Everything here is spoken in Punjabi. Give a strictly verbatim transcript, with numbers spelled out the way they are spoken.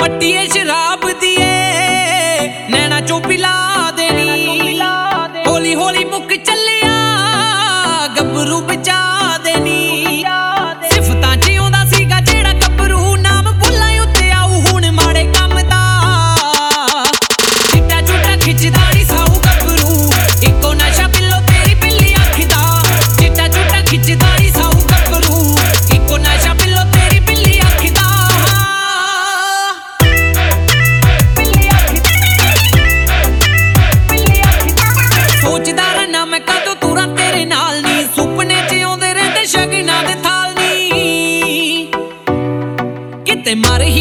ਮੱਟੀਏ ਸ਼ਰਾਬ ਦੀਏ ਨੈਣਾ ਚੋਂ ਪਿਲਾ ਦੇਣੀ, ਹੌਲੀ ਹੌਲੀ ਮੁੱਕ ਚੱਲਿਆ ਗੱਭਰੂ ਬਚਾ ਦੇਣੀ। ਸਿਫਤਾਂ ਚ ਆਉਂਦਾ ਸੀਗਾ ਜਿਹੜਾ ਗੱਭਰੂ, ਨਾਮ ਬੁੱਲਾਂ ਉੱਤੇ ਆਊ ਹੁਣ ਮਾੜੇ ਕੰਮ ਦਾ। ਚਿੱਟਾ ਚੁੱਟਾ ਖਿੱਚਦਾ ਨੀ ਸਾਊ ਗੱਭਰੂ, ਇੱਕੋ ਨਸ਼ਾ ਪਿੱਲੋ ਤੇਰੀ ਪਿੱਲੀ ਅੱਖ ਦਾ। ਚਿੱਟਾ ਚੁੱਟਾ ਖਿੱਚਦਾ ਨੀ ਸਾਊ ਗੱਭਰੂ, ਇੱਕੋ ਨਸ਼ਾ ਪਿੱਲੋ ਤੇਰੀ ਪਿੱਲੀ ਅੱਖ ਦਾ। ਸੋਚਦਾ ਰਹਿਣਾ ਮੈਂ ਕਦੋਂ ਤੁਰਾਂ ਤੇਰੇ ਨਾਲ ਨੀ, ਸੁਪਨੇ ਚ ਆਉਂਦੇ ਰਹਿੰਦੇ ਸ਼ਗਨਾਂ ਦੇ ਥਾਲ ਨੀ। ਕਿਤੇ ਮਰ ਹੀ